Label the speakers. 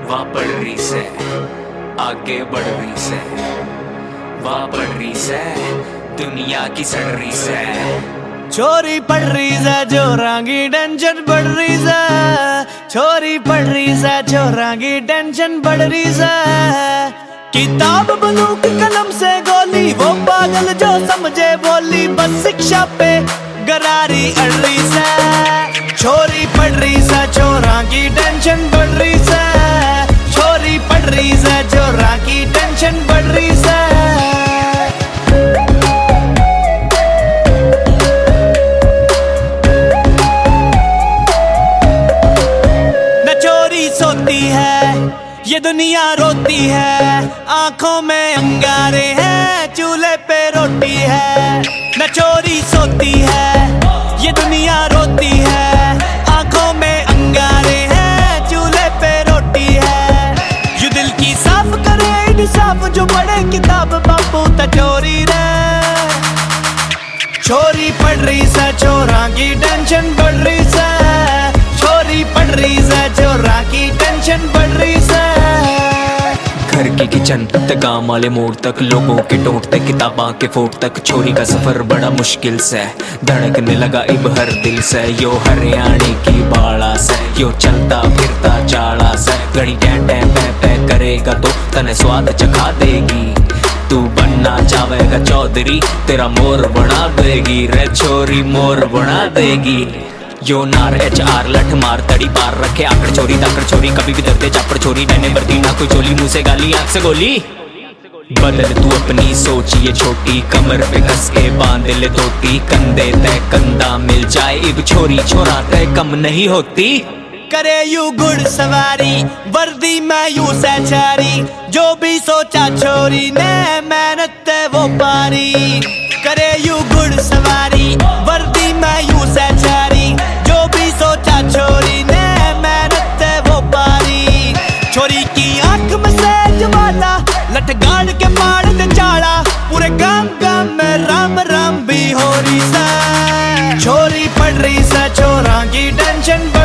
Speaker 1: वाह पढ़ रही से आगे बढ़ रही से, वाह पढ़ रही से दुनिया की सड़ रही से।
Speaker 2: छोरी पढ़ रही से छोरा की टेंशन बढ़ रही से, छोरी पढ़ रही से छोरा की टेंशन बढ़ रही से। किताब बंदूक कलम से गोली, वो पागल जो समझे बोली, बस शिक्षा पे गरारी अड़ रही से। छोरी पढ़ रही से छोरा की टेंशन बढ़ रही से, छोरी पढ़ रही से छोरा की टेंशन बढ़ रही से। सोती है ये दुनिया रोती है, आंखों में अंगारे हैं चूल्हे पे रोटी है। न चोरी सोती है ये दुनिया रोती है, आंखों में अंगारे हैं चूल्हे पे रोटी है। जो दिल की साफ करे इंसाफ, जो पढ़े किताब बापू त चोरी रे। छोरी पढ़ रही से छोरा की टेंशन बढ़ रही से, छोरी पढ़ रही से छोरा की टेंशन बढ़ रही से।
Speaker 1: घर की किचन ते गांव वाले मोड़ तक, लोगों के टोट ते किताबा के फोट तक, छोरी का सफर बड़ा मुश्किल से धड़कने लगा इब हर दिल से। यो हरियाणी की बाड़ा से, यो चलता फिरता चाड़ा से, घड़ी टैं टैं पै पै करेगा तो तने स्वाद चखा देगी। तू बनना चाहेगा चौधरी, तेरा मोर बना देगी रे छोरी, मोर बना देगी। यो नार HR लठ मार तड़ी पार रखे, आकड़ चोरी दाकड़ चोरी, कभी भी डरते चापड़ चोरी, रहने बरती ना कोई चोली, मुंह से गाली आंख से गोली। बदल तू अपनी सोच ये छोटी, कमर पे कस के बांध ले धोती, कंधे तय कंधा मिल जाए इब छोरी छोरा तय कम नहीं होती।
Speaker 2: करे यू गुड़ सवारी वर्दी में यू सचारी, जो भी सोचा छोरी ने मेहनत वो पारी। करे यू गुड़ सवारी वर्दी में यू सचारी, जो भी सोचा छोरी ने मेहनत वो पारी। छोरी की आंख में से ज्वाला, लठ गाड़ के मार दे चाड़ा, पूरे गांव गांव में राम राम भी हो रही से। छोरी पढ़ रही से छोरा की टेंशन